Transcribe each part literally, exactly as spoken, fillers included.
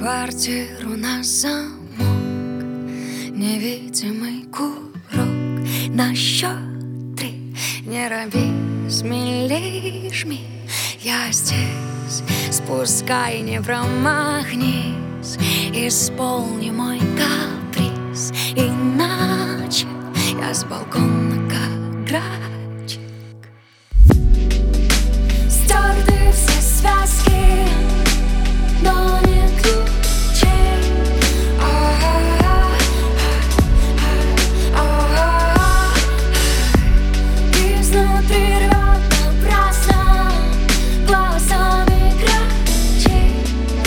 квартиру на замок, невидимый курок. На счет три не робей, смелей жми. Я здесь, спускай, не промахнись. Исполни мой каприз, иначе я с балкона как грачик. Стерты все связки, но не ключей. Изнутри рвет напрасно глазами грачей.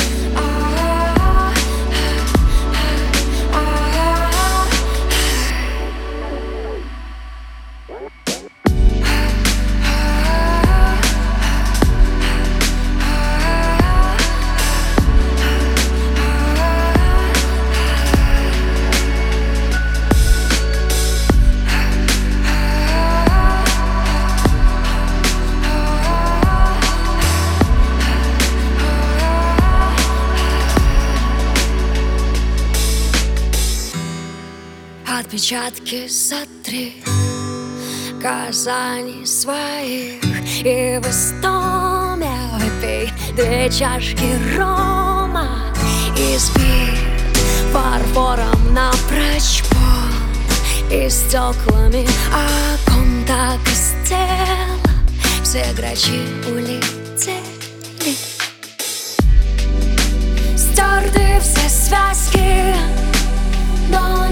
Отпечатки сотри, казаний своих, и в истоме выпей две чашки рома. И спи фарфором напрочь пол, и стеклами окон так из тела все грачи улетели. Стерты все связки, но